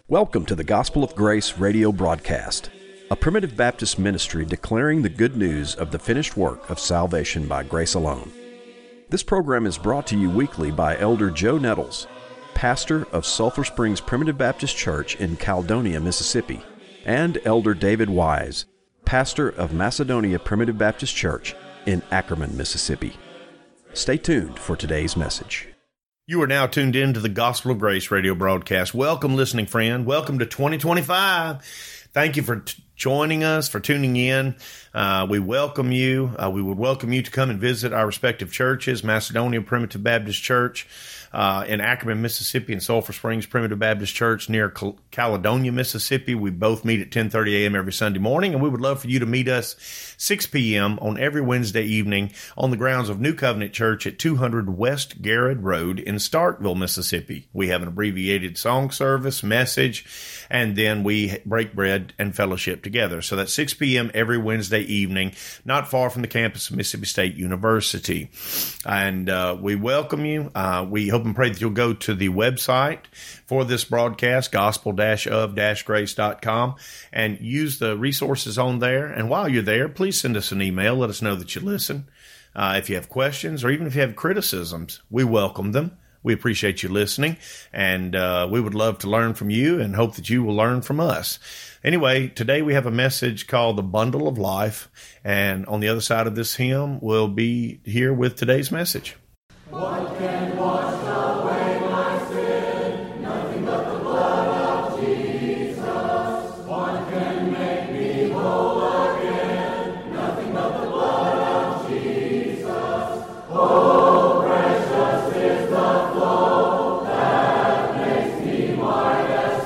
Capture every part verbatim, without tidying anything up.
Welcome to the Gospel of Grace radio broadcast, a Primitive Baptist ministry declaring the good news of the finished work of salvation by grace alone. This program is brought to you weekly by Elder Joe Nettles, pastor of Sulphur Springs Primitive Baptist Church in Caledonia, Mississippi, and Elder David Wise, pastor of Macedonia Primitive Baptist Church in Ackerman, Mississippi. Stay tuned for today's message. You are now tuned in to the Gospel of Grace radio broadcast. Welcome, listening friend. Welcome to twenty twenty-five. Thank you for t- joining us, for tuning in. Uh, we welcome you. Uh, we would welcome you to come and visit our respective churches, Macedonia Primitive Baptist Church uh, in Ackerman, Mississippi, and Sulphur Springs Primitive Baptist Church near Cal- Caledonia, Mississippi. We both meet at ten thirty a.m. every Sunday morning, and we would love for you to meet us six p.m. on every Wednesday evening on the grounds of New Covenant Church at two hundred West Garrett Road in Starkville, Mississippi. We have an abbreviated song service, message, and then we break bread and fellowship together. So that's six p.m. every Wednesday evening, not far from the campus of Mississippi State University. And uh, we welcome you. Uh, we hope and pray that you'll go to the website for this broadcast, gospel of grace dot com, and use the resources on there. And while you're there, please send us an email. Let us know that you listen. Uh, if you have questions or even if you have criticisms, we welcome them. We appreciate you listening, and uh, we would love to learn from you and hope that you will learn from us. Anyway, today we have a message called The Bundle of Life, and on the other side of this hymn, we'll be here with today's message. What can wash away my sin? Nothing but the blood of Jesus. What can make me whole again? Nothing but the blood of Jesus. Oh, precious is the flow that makes me white as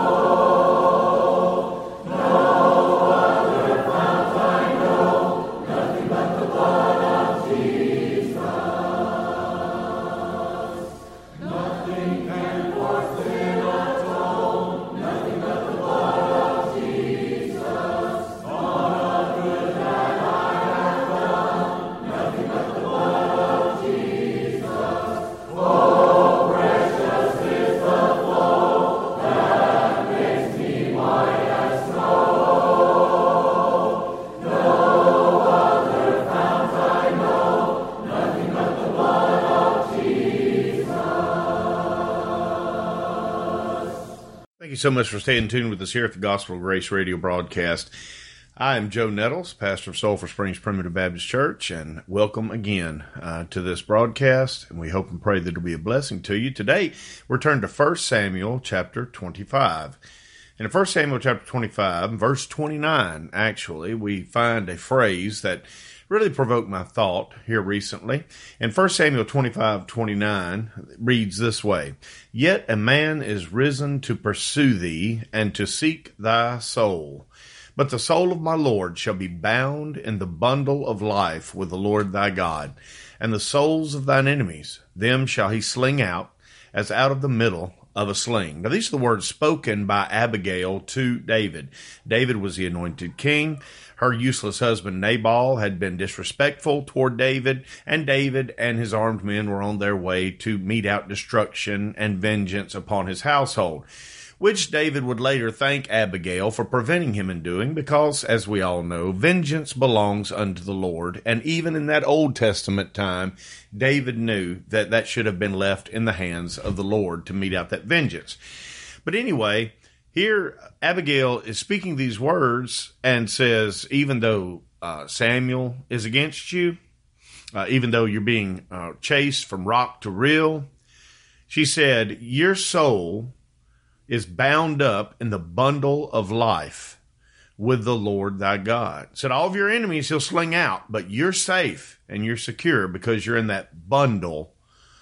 snow. No other fount I know. Nothing but the blood of Jesus. Nothing can for sin atone. Nothing but the blood of Jesus. All the good that I have done. Nothing but the blood of Jesus. Oh, precious is the flow that makes me white as snow. No other fount I know. Nothing but the blood of Jesus. Thank you so much for staying tuned with us here at the Gospel of Grace radio broadcast. I am Joe Nettles, pastor of Sulphur Springs Primitive Baptist Church, and welcome again uh, to this broadcast, and we hope and pray that it'll be a blessing to you. Today, we're turned to First Samuel chapter twenty-five. And in First Samuel chapter twenty-five, verse twenty-nine, actually, we find a phrase that really provoked my thought here recently. In First Samuel twenty-five twenty-nine, it reads this way: Yet a man is risen to pursue thee, and to seek thy soul. But the soul of my Lord shall be bound in the bundle of life with the Lord thy God. And the souls of thine enemies, them shall he sling out, as out of the middle of a sling. Now, these are the words spoken by Abigail to David. David was the anointed king. Her useless husband Nabal had been disrespectful toward David, and David and his armed men were on their way to mete out destruction and vengeance upon his household, which David would later thank Abigail for preventing him in doing, because, as we all know, vengeance belongs unto the Lord. And even in that Old Testament time, David knew that that should have been left in the hands of the Lord to mete out that vengeance. But anyway, here Abigail is speaking these words and says, even though uh, Samuel is against you, uh, even though you're being uh, chased from rock to reel, she said, your soul is bound up in the bundle of life with the Lord thy God. Said all of your enemies he'll sling out, but you're safe and you're secure because you're in that bundle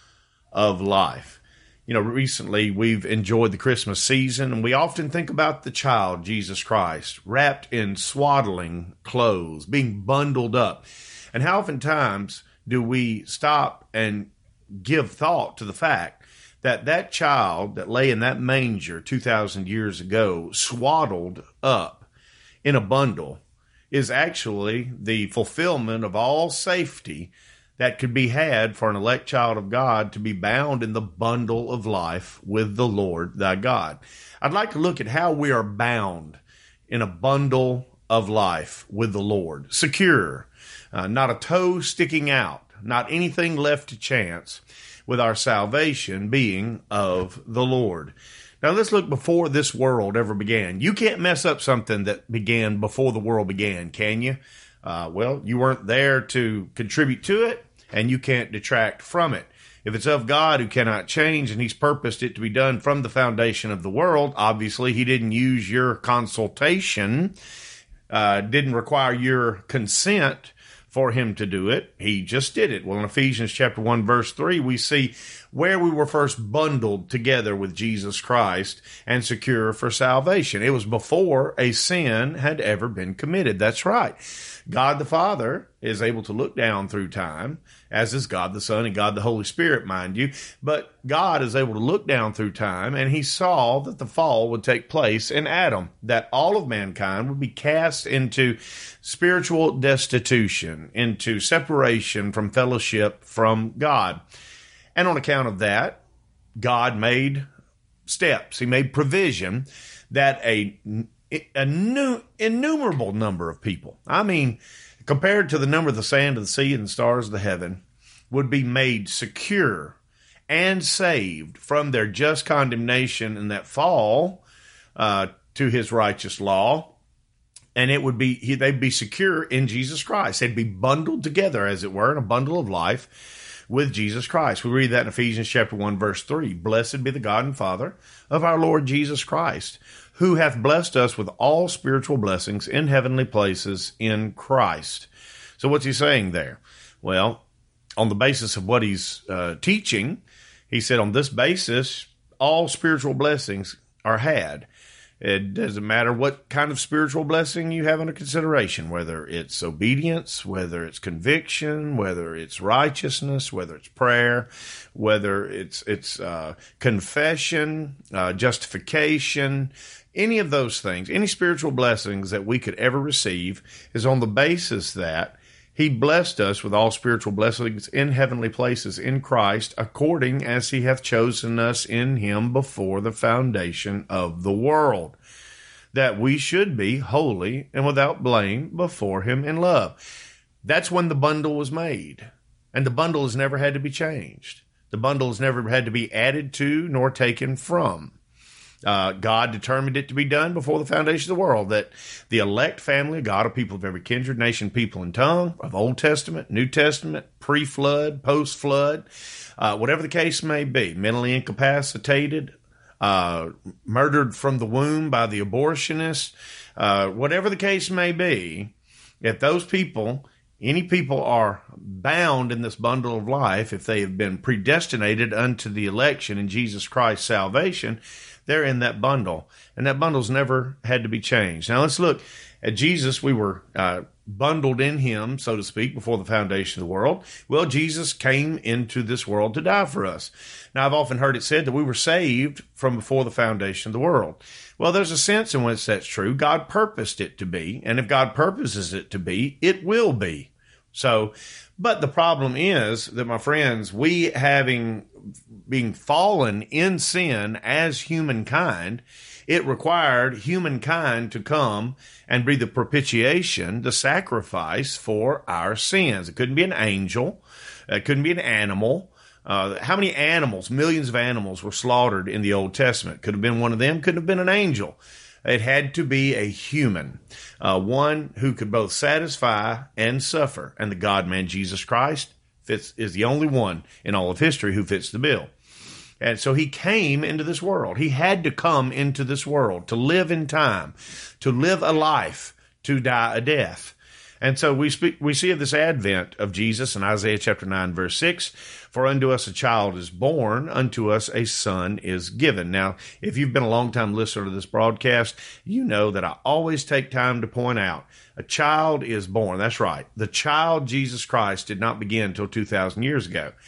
of life. You know, recently we've enjoyed the Christmas season, and we often think about the child, Jesus Christ, wrapped in swaddling clothes, being bundled up. And how oftentimes do we stop and give thought to the fact that that child that lay in that manger two thousand years ago, swaddled up in a bundle, is actually the fulfillment of all safety that could be had for an elect child of God to be bound in the bundle of life with the Lord thy God. I'd like to look at how we are bound in a bundle of life with the Lord. Secure, uh, not a toe sticking out, not anything left to chance, with our salvation being of the Lord. Now let's look before this world ever began. You can't mess up something that began before the world began, can you? Uh, well, you weren't there to contribute to it, and you can't detract from it. If it's of God who cannot change and he's purposed it to be done from the foundation of the world, obviously he didn't use your consultation, uh, didn't require your consent for him to do it. He just did it. Well, in Ephesians chapter one, verse three, we see where we were first bundled together with Jesus Christ and secure for salvation. It was before a sin had ever been committed. That's right. God the Father is able to look down through time, as is God the Son and God the Holy Spirit, mind you. But God is able to look down through time, and he saw that the fall would take place in Adam, that all of mankind would be cast into spiritual destitution, into separation from fellowship from God. And on account of that, God made steps. He made provision that a a new, innumerable number of people, I mean, compared to the number of the sand of the sea and the stars of the heaven, would be made secure and saved from their just condemnation and that fall uh, to his righteous law. And it would be, they'd be secure in Jesus Christ. They'd be bundled together, as it were, in a bundle of life with Jesus Christ. We read that in Ephesians chapter one, verse three. Blessed be the God and Father of our Lord Jesus Christ, who hath blessed us with all spiritual blessings in heavenly places in Christ. So what's he saying there? Well, on the basis of what he's uh, teaching, he said on this basis, all spiritual blessings are had. It doesn't matter what kind of spiritual blessing you have under consideration, whether it's obedience, whether it's conviction, whether it's righteousness, whether it's prayer, whether it's it's uh, confession, uh, justification, any of those things, any spiritual blessings that we could ever receive is on the basis that he blessed us with all spiritual blessings in heavenly places in Christ, according as he hath chosen us in him before the foundation of the world, that we should be holy and without blame before him in love. That's when the bundle was made, and the bundle has never had to be changed. The bundle has never had to be added to nor taken from. Uh, God determined it to be done before the foundation of the world, that the elect family of God, of people of every kindred, nation, people, and tongue, of Old Testament, New Testament, pre-flood, post-flood, uh, whatever the case may be, mentally incapacitated, uh, murdered from the womb by the abortionist, uh, whatever the case may be, if those people, any people are bound in this bundle of life, if they have been predestinated unto the election in Jesus Christ's salvation, they're in that bundle, and that bundle's never had to be changed. Now let's look at Jesus. We were uh, bundled in him, so to speak, before the foundation of the world. Well, Jesus came into this world to die for us. Now, I've often heard it said that we were saved from before the foundation of the world. Well, there's a sense in which that's true. God purposed it to be, and if God purposes it to be, it will be. So, but the problem is that, my friends, we having being fallen in sin as humankind, it required humankind to come and be the propitiation, the sacrifice for our sins. It couldn't be an angel. It couldn't be an animal. Uh, how many animals, millions of animals, were slaughtered in the Old Testament? Could have been one of them. Couldn't have been an angel. It had to be a human, uh, one who could both satisfy and suffer. And the God-man Jesus Christ fits, is the only one in all of history who fits the bill. And so he came into this world. He had to come into this world to live in time, to live a life, to die a death. And so we speak, we see of this advent of Jesus in Isaiah chapter nine, verse six, for unto us a child is born, unto us a son is given. Now, if you've been a long-time listener to this broadcast, you know that I always take time to point out a child is born. That's right. The child Jesus Christ did not begin until two thousand years ago.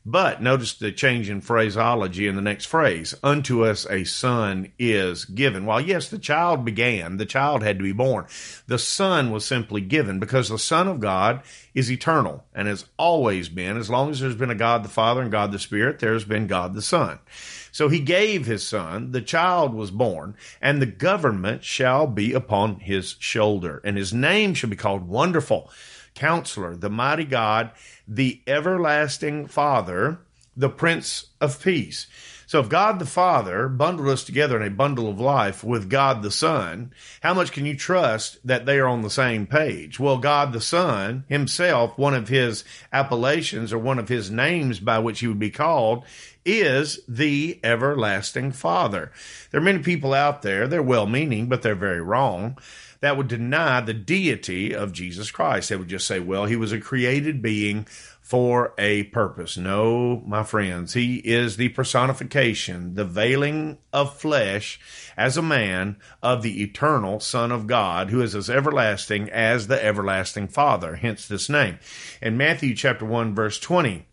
But notice the change in phraseology in the next phrase. Unto us a son is given. While yes, the child began, the child had to be born. The son was simply given because the Son of God is eternal and has always been. As long as there's been a God the Father and God the Spirit, there's been God the Son. So he gave his son, the child was born, and the government shall be upon his shoulder. And his name shall be called Wonderful, Counselor, the Mighty God, the Everlasting Father, the Prince of Peace. So if God the Father bundled us together in a bundle of life with God the Son, how much can you trust that they are on the same page? Well, God the Son himself, one of his appellations or one of his names by which he would be called is the Everlasting Father. There are many people out there, they're well-meaning, but they're very wrong, that would deny the deity of Jesus Christ. They would just say, well, he was a created being for a purpose. No, my friends, he is the personification, the veiling of flesh as a man of the eternal Son of God, who is as everlasting as the everlasting Father, hence this name. In Matthew chapter one, verse twenty,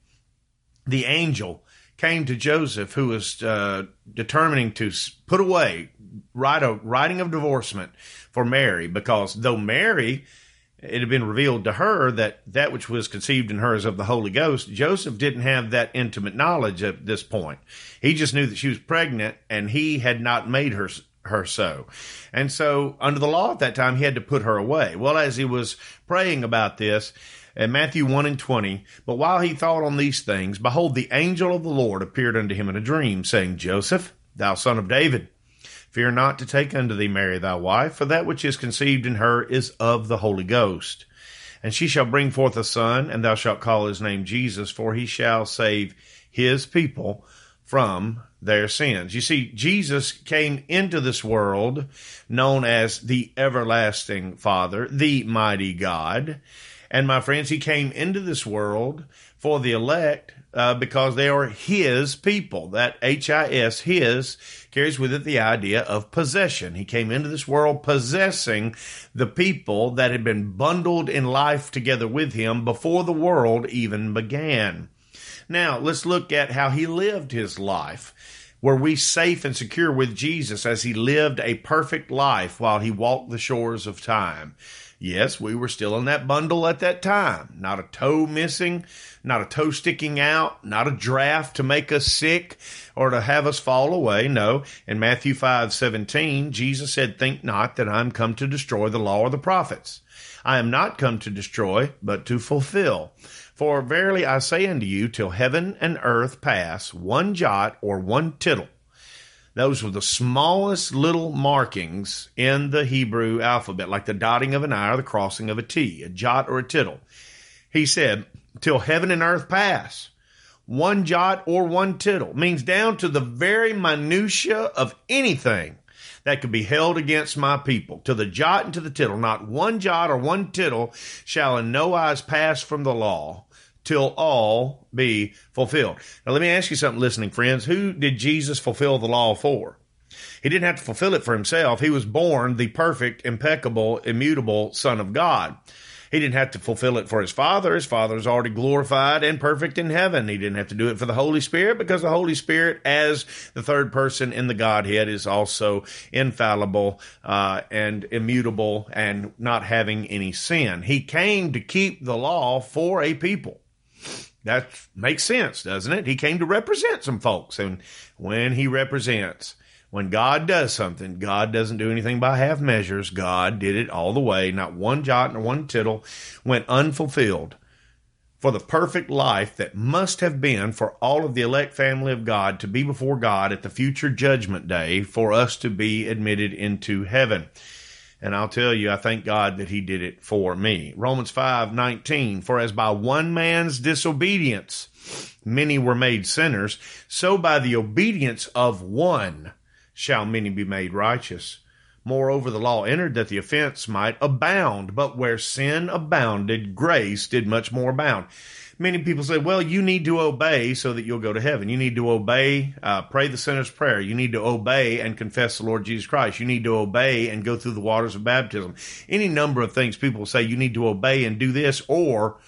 the angel came to Joseph, who was uh, determining to put away, write a writing of divorcement for Mary, because though Mary, it had been revealed to her that that which was conceived in her is of the Holy Ghost, Joseph didn't have that intimate knowledge at this point. He just knew that she was pregnant, and he had not made her her so. And so, under the law at that time, he had to put her away. Well, as he was praying about this, in Matthew one and twenty, but while he thought on these things, behold, the angel of the Lord appeared unto him in a dream, saying, Joseph, thou son of David, fear not to take unto thee Mary thy wife, for that which is conceived in her is of the Holy Ghost. And she shall bring forth a son, and thou shalt call his name Jesus, for he shall save his people from their sins. You see, Jesus came into this world known as the Everlasting Father, the Mighty God. And my friends, he came into this world for the elect uh, because they are his people. That H I S, his, carries with it the idea of possession. He came into this world possessing the people that had been bundled in life together with him before the world even began. Now, let's look at how he lived his life. Were we safe and secure with Jesus as he lived a perfect life while he walked the shores of time? Yes, we were still in that bundle at that time. Not a toe missing, not a toe sticking out, not a draft to make us sick or to have us fall away. No, in Matthew five seventeen, Jesus said, think not that I am come to destroy the law or the prophets. I am not come to destroy, but to fulfill. For verily I say unto you, till heaven and earth pass, one jot or one tittle. Those were the smallest little markings in the Hebrew alphabet, like the dotting of an I or the crossing of a T, a jot or a tittle. He said, till heaven and earth pass, one jot or one tittle, means down to the very minutia of anything that could be held against my people. To the jot and to the tittle, not one jot or one tittle shall in no wise pass from the law, till all be fulfilled. Now, let me ask you something, listening friends. Who did Jesus fulfill the law for? He didn't have to fulfill it for himself. He was born the perfect, impeccable, immutable Son of God. He didn't have to fulfill it for his Father. His Father is already glorified and perfect in heaven. He didn't have to do it for the Holy Spirit, because the Holy Spirit, as the third person in the Godhead, is also infallible uh, and immutable and not having any sin. He came to keep the law for a people. That makes sense, doesn't it? He came to represent some folks. And when he represents, when God does something, God doesn't do anything by half measures. God did it all the way. Not one jot nor one tittle went unfulfilled for the perfect life that must have been for all of the elect family of God to be before God at the future judgment day for us to be admitted into heaven. And I'll tell you, I thank God that he did it for me. Romans five nineteen, for as by one man's disobedience many were made sinners, so by the obedience of one shall many be made righteous. Moreover, the law entered that the offense might abound, but where sin abounded, grace did much more abound. Many people say, well, you need to obey so that you'll go to heaven. You need to obey, uh, pray the sinner's prayer. You need to obey and confess the Lord Jesus Christ. You need to obey and go through the waters of baptism. Any number of things people say you need to obey and do this, or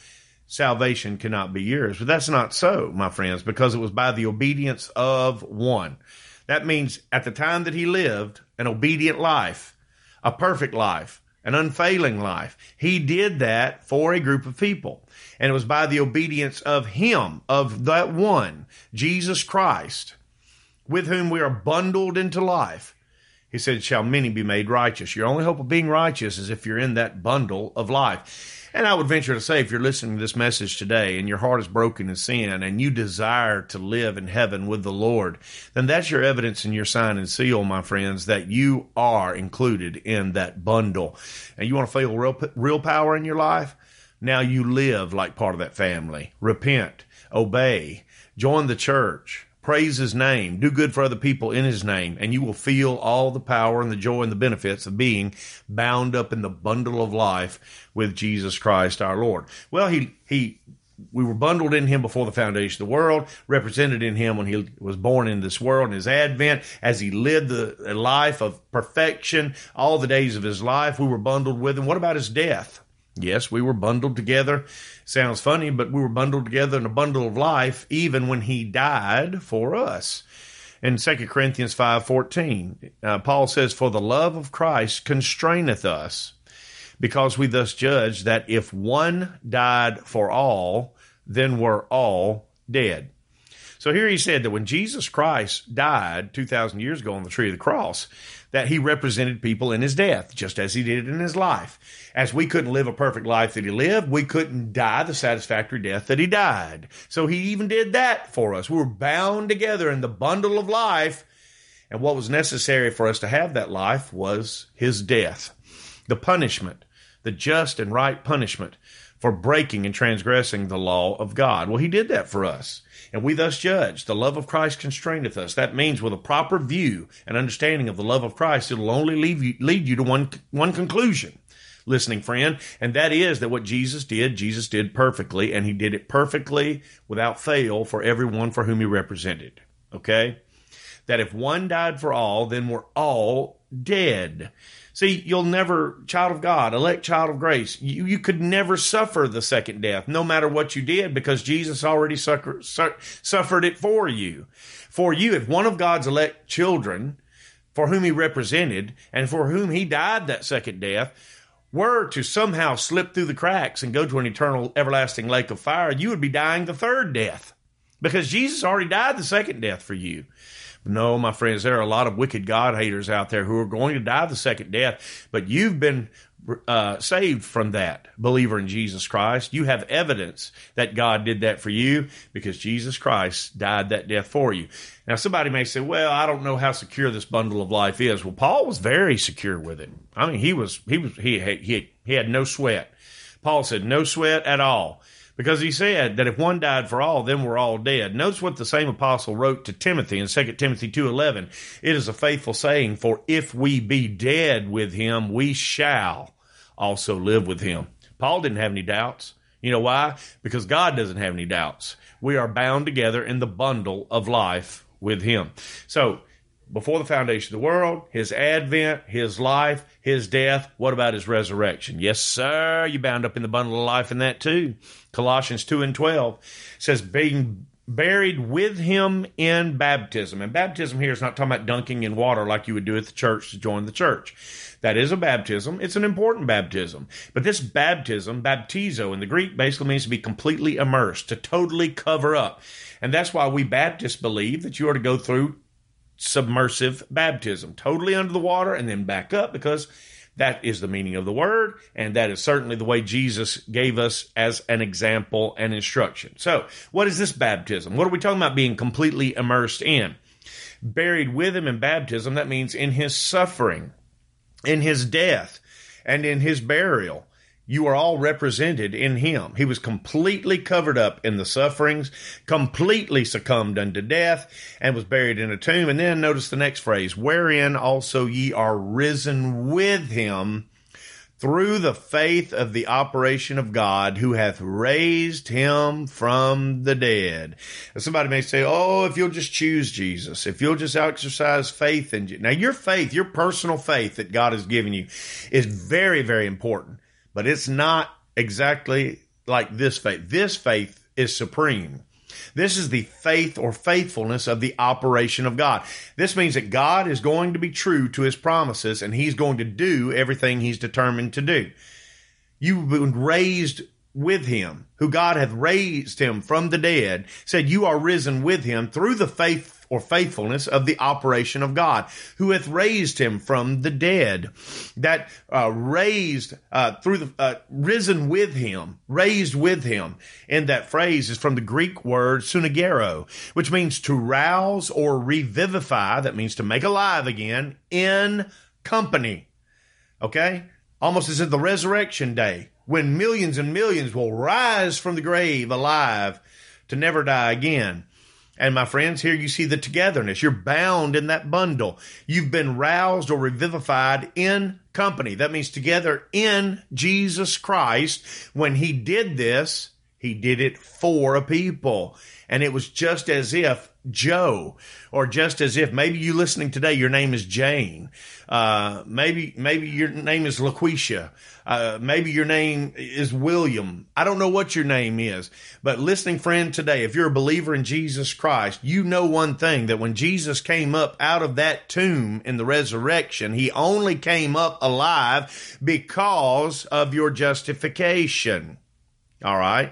salvation cannot be yours. But that's not so, my friends, because it was by the obedience of one. That means at the time that he lived, an obedient life, a perfect life, an unfailing life. He did that for a group of people. And it was by the obedience of him, of that one, Jesus Christ, with whom we are bundled into life. He said, shall many be made righteous? Your only hope of being righteous is if you're in that bundle of life. And I would venture to say, if you're listening to this message today and your heart is broken in sin and you desire to live in heaven with the Lord, then that's your evidence and your sign and seal, my friends, that you are included in that bundle. And you want to feel real, real power in your life? Now you live like part of that family. Repent, obey, join the church, praise his name, do good for other people in his name, and you will feel all the power and the joy and the benefits of being bound up in the bundle of life with Jesus Christ our Lord. Well, he he we were bundled in him before the foundation of the world, represented in him when he was born in this world, in his advent, as he lived the life of perfection, all the days of his life, we were bundled with him. What about his death? Yes, we were bundled together. Sounds funny, but we were bundled together in a bundle of life even when he died for us. In Second Corinthians five fourteen, uh, Paul says, for the love of Christ constraineth us, because we thus judge that if one died for all, then we're all dead. So here he said that when Jesus Christ died two thousand years ago on the tree of the cross, that he represented people in his death, just as he did in his life. As we couldn't live a perfect life that he lived, we couldn't die the satisfactory death that he died. So he even did that for us. We were bound together in the bundle of life, and what was necessary for us to have that life was his death. The punishment, the just and right punishment for breaking and transgressing the law of God. Well, he did that for us. And we thus judge. The love of Christ constraineth us. That means with a proper view and understanding of the love of Christ, it'll only lead you, lead you to one, one conclusion, listening friend, and that is that what Jesus did, Jesus did perfectly, and he did it perfectly without fail for everyone for whom he represented. Okay? That if one died for all, then we're all dead. See, you'll never, child of God, elect child of grace, you, you could never suffer the second death, no matter what you did, because Jesus already suffer, su- suffered it for you. For you, if one of God's elect children, for whom he represented, and for whom he died that second death, were to somehow slip through the cracks and go to an eternal, everlasting lake of fire, you would be dying the third death, because Jesus already died the second death for you. No, my friends, there are a lot of wicked God haters out there who are going to die the second death, but you've been uh, saved from that, believer in Jesus Christ. You have evidence that God did that for you because Jesus Christ died that death for you. Now, somebody may say, well, I don't know how secure this bundle of life is. Well, Paul was very secure with it. I mean, he was, he was, he, he, he had no sweat. Paul said, no sweat at all. Because he said that if one died for all, then we're all dead. Notice what the same apostle wrote to Timothy in Second Timothy two eleven. It is a faithful saying, for if we be dead with him, we shall also live with him. Paul didn't have any doubts. You know why? Because God doesn't have any doubts. We are bound together in the bundle of life with him. So, before the foundation of the world, his advent, his life, his death. What about his resurrection? Yes, sir, you bound up in the bundle of life in that too. Colossians two and twelve says, being buried with him in baptism. And baptism here is not talking about dunking in water like you would do at the church to join the church. That is a baptism. It's an important baptism. But this baptism, baptizo in the Greek, basically means to be completely immersed, to totally cover up. And that's why we Baptists believe that you are to go through submersive baptism, totally under the water and then back up, because that is the meaning of the word, and that is certainly the way Jesus gave us as an example and instruction. So, what is this baptism? What are we talking about being completely immersed in? Buried with him in baptism, that means in his suffering, in his death, and in his burial. You are all represented in him. He was completely covered up in the sufferings, completely succumbed unto death, and was buried in a tomb. And then notice the next phrase, wherein also ye are risen with him through the faith of the operation of God, who hath raised him from the dead. Now, somebody may say, oh, if you'll just choose Jesus, if you'll just exercise faith in Jesus. Now, your faith, your personal faith that God has given you is very, very important. But it's not exactly like this faith. This faith is supreme. This is the faith or faithfulness of the operation of God. This means that God is going to be true to his promises, and he's going to do everything he's determined to do. You've been raised with him, who God hath raised him from the dead, said you are risen with him through the faith or faithfulness of the operation of God, who hath raised him from the dead. That uh, raised uh, through the uh, risen with him, raised with him. And that phrase is from the Greek word sunagero, which means to rouse or revivify. That means to make alive again in company. Okay, almost as in the resurrection day, when millions and millions will rise from the grave alive to never die again. And my friends, here you see the togetherness. You're bound in that bundle. You've been roused or revivified in company. That means together in Jesus Christ. When he did this, he did it for a people. And it was just as if Joe, or just as if maybe you listening today, your name is Jane. Uh, maybe, maybe your name is LaQuisha. Uh, maybe your name is William. I don't know what your name is, but listening friend today, if you're a believer in Jesus Christ, you know one thing, that when Jesus came up out of that tomb in the resurrection, he only came up alive because of your justification. All right.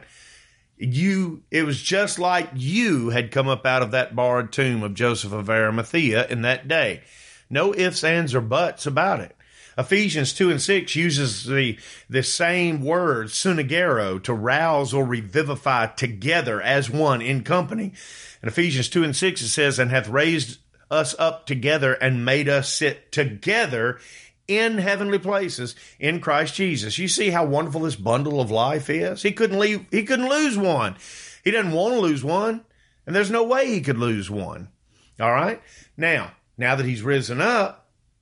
You, it was just like you had come up out of that borrowed tomb of Joseph of Arimathea in that day. No ifs, ands, or buts about it. Ephesians two and six uses the, the same word, sunagero, to rouse or revivify together as one in company. In Ephesians two and six, it says, and hath raised us up together and made us sit together in heavenly places in Christ Jesus. You see how wonderful this bundle of life is? He couldn't leave, he couldn't lose one. He doesn't want to lose one, and there's no way he could lose one. All right? Now, now that he's risen up,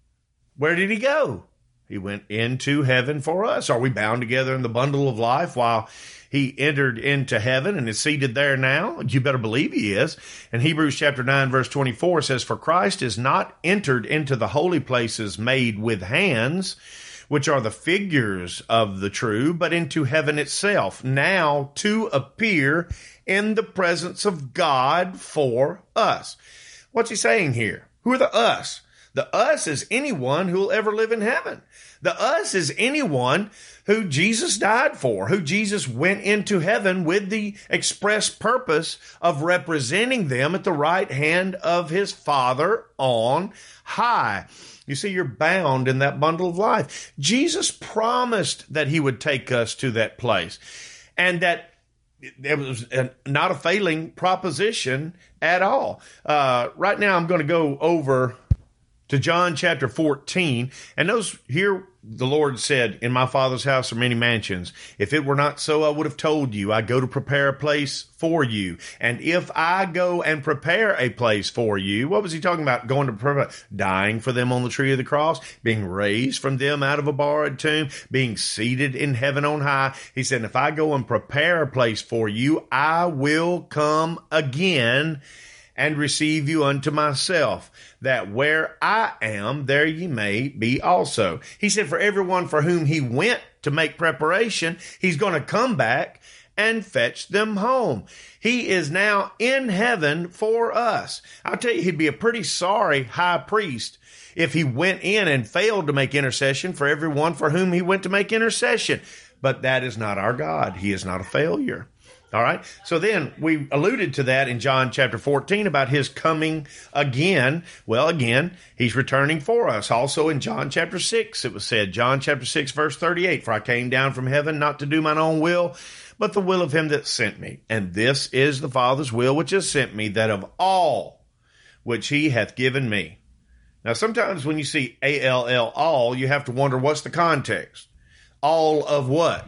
where did he go? He went into heaven for us. Are we bound together in the bundle of life while he entered into heaven and is seated there now? You better believe he is. And Hebrews chapter nine, verse twenty-four says, for Christ is not entered into the holy places made with hands, which are the figures of the true, but into heaven itself, now to appear in the presence of God for us. What's he saying here? Who are the us? The us is anyone who will ever live in heaven. The us is anyone who Jesus died for, who Jesus went into heaven with the express purpose of representing them at the right hand of his Father on high. You see, you're bound in that bundle of life. Jesus promised that he would take us to that place, and that it was not a failing proposition at all. Uh, right now, I'm going to go over to John chapter fourteen. And those here, the Lord said, in my Father's house are many mansions. If it were not so, I would have told you. I go to prepare a place for you. And if I go and prepare a place for you, what was he talking about? Going to prepare, dying for them on the tree of the cross, being raised from them out of a borrowed tomb, being seated in heaven on high. He said, if I go and prepare a place for you, I will come again and receive you unto myself, that where I am, there ye may be also. He said, for everyone for whom he went to make preparation, he's going to come back and fetch them home. He is now in heaven for us. I'll tell you, he'd be a pretty sorry high priest if he went in and failed to make intercession for everyone for whom he went to make intercession. But that is not our God. He is not a failure. All right. So then we alluded to that in John chapter fourteen about his coming again. Well, again, he's returning for us. Also in John chapter six, it was said, John chapter six, verse thirty-eight, for I came down from heaven not to do mine own will, but the will of him that sent me. And this is the Father's will which has sent me, that of all which he hath given me. Now, sometimes when you see A L L, all, you have to wonder, what's the context? All of what?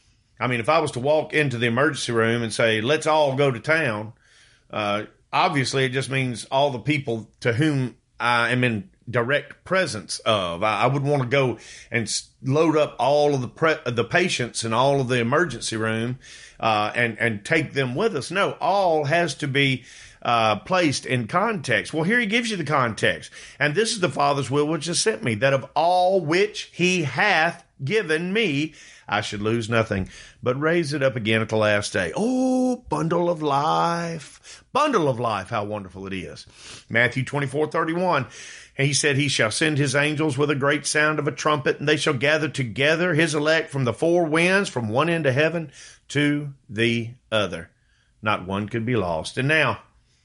I mean, if I was to walk into the emergency room and say, let's all go to town, uh, obviously it just means all the people to whom I am in direct presence of. I, I would want to go and load up all of the pre- the patients in all of the emergency room uh, and, and take them with us. No, all has to be uh, placed in context. Well, here he gives you the context. And this is the Father's will which has sent me, that of all which he hath given me, I should lose nothing, but raise it up again at the last day. Oh, bundle of life, bundle of life, how wonderful it is. Matthew twenty-four thirty-one. And he said, he shall send his angels with a great sound of a trumpet, and they shall gather together his elect from the four winds, from one end of heaven to the other. Not one could be lost. And now,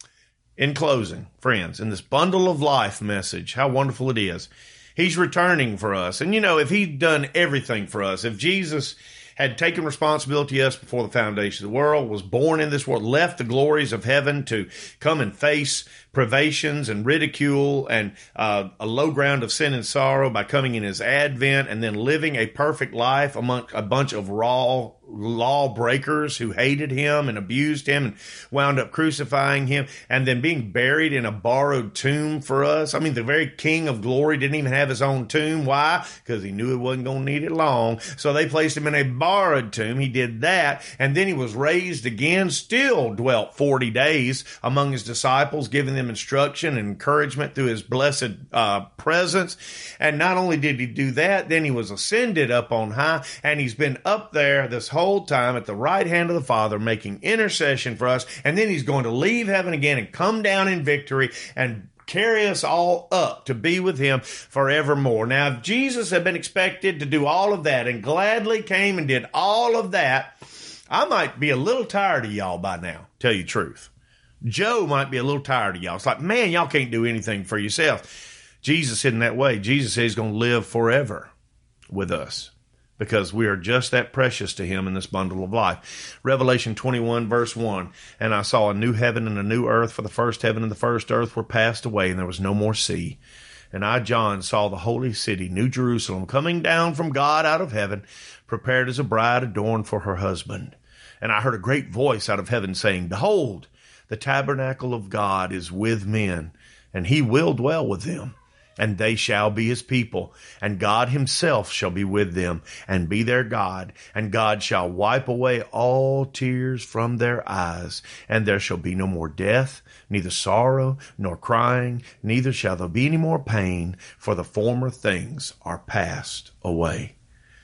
in closing, friends, in this bundle of life message, how wonderful it is. He's returning for us. And you know, if he'd done everything for us, if Jesus had taken responsibility of us before the foundation of the world, was born in this world, left the glories of heaven to come and face privations and ridicule and uh, a low ground of sin and sorrow by coming in his advent and then living a perfect life among a bunch of raw lawbreakers who hated him and abused him and wound up crucifying him and then being buried in a borrowed tomb for us. I mean, the very King of glory didn't even have his own tomb. Why? Because he knew he wasn't going to need it long. So they placed him in a borrowed tomb. He did that. And then he was raised again, still dwelt forty days among his disciples, giving them instruction and encouragement through his blessed uh, presence. And not only did he do that, then he was ascended up on high, and he's been up there this whole time at the right hand of the Father, making intercession for us. And then he's going to leave heaven again and come down in victory and carry us all up to be with him forevermore. Now, if Jesus had been expected to do all of that and gladly came and did all of that, I might be a little tired of y'all by now, tell you the truth. Joe might be a little tired of y'all. It's like, man, y'all can't do anything for yourself. Jesus isn't that way. Jesus says he's going to live forever with us because we are just that precious to him in this bundle of life. Revelation twenty-one, verse one, and I saw a new heaven and a new earth, for the first heaven and the first earth were passed away, and there was no more sea. And I, John, saw the holy city, New Jerusalem, coming down from God out of heaven, prepared as a bride adorned for her husband. And I heard a great voice out of heaven saying, Behold, the tabernacle of God is with men, and he will dwell with them, and they shall be his people, and God himself shall be with them, and be their God, and God shall wipe away all tears from their eyes, and there shall be no more death, neither sorrow, nor crying, neither shall there be any more pain, for the former things are passed away.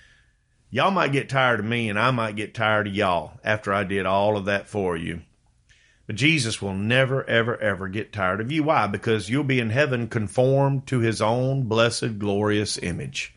Y'all might get tired of me, and I might get tired of y'all after I did all of that for you. But Jesus will never, ever, ever get tired of you. Why? Because you'll be in heaven conformed to his own blessed, glorious image.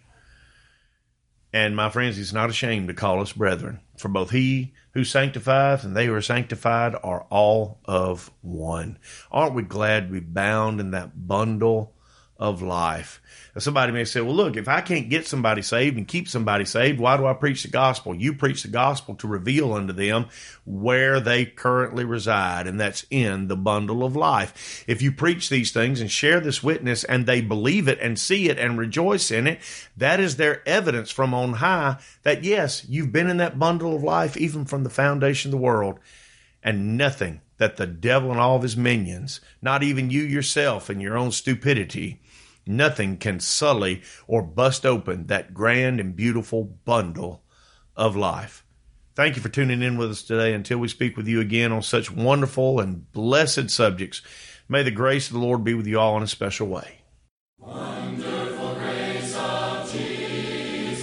And my friends, he's not ashamed to call us brethren. For both he who sanctifieth and they who are sanctified are all of one. Aren't we glad to be bound in that bundle of life? Somebody may say, well, look, if I can't get somebody saved and keep somebody saved, why do I preach the gospel? You preach the gospel to reveal unto them where they currently reside, and that's in the bundle of life. If you preach these things and share this witness and they believe it and see it and rejoice in it, that is their evidence from on high that, yes, you've been in that bundle of life even from the foundation of the world, and nothing that the devil and all of his minions, not even you yourself and your own stupidity, nothing can sully or bust open that grand and beautiful bundle of life. Thank you for tuning in with us today. Until we speak with you again on such wonderful and blessed subjects, may the grace of the Lord be with you all in a special way. Wonderful grace of Jesus,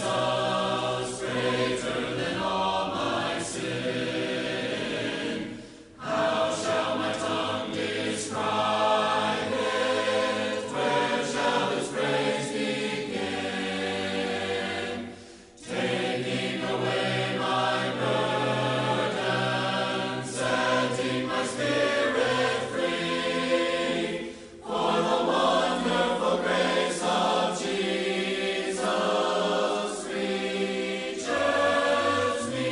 greater than all my sin. How shall my tongue describe it? Where shall this praise begin? Taking away my burden, setting my spirit free. For the wonderful grace of Jesus reaches me.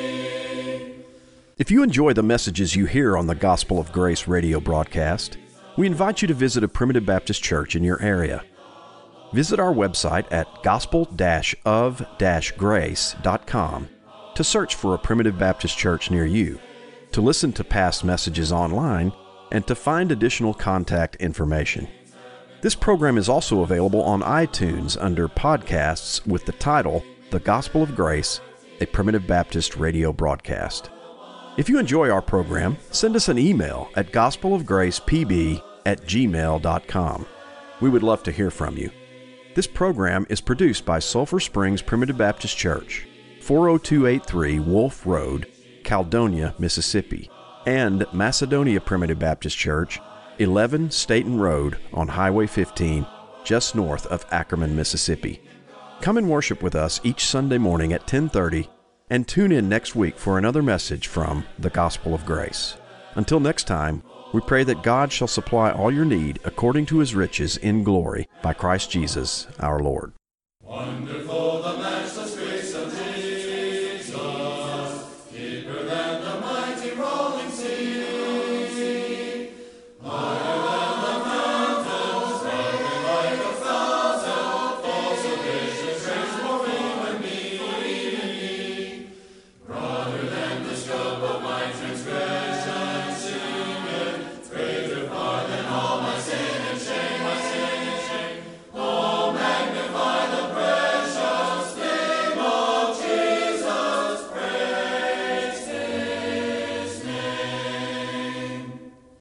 If you enjoy the messages you hear on the Gospel of Grace radio broadcast, we invite you to visit a Primitive Baptist church in your area. Visit our website at gospel dash of dash grace dot com to search for a Primitive Baptist church near you, to listen to past messages online, and to find additional contact information. This program is also available on iTunes under Podcasts with the title, The Gospel of Grace, a Primitive Baptist radio broadcast. If you enjoy our program, send us an email at gospelofgracepb at gmail dot com. We would love to hear from you. This program is produced by Sulphur Springs Primitive Baptist Church. four oh two eight three Wolf Road, Caledonia, Mississippi, and Macedonia Primitive Baptist Church, eleven Staten Road on Highway fifteen, just north of Ackerman, Mississippi. Come and worship with us each Sunday morning at ten thirty, and tune in next week for another message from the Gospel of Grace. Until next time, we pray that God shall supply all your need according to His riches in glory by Christ Jesus our Lord. Wonder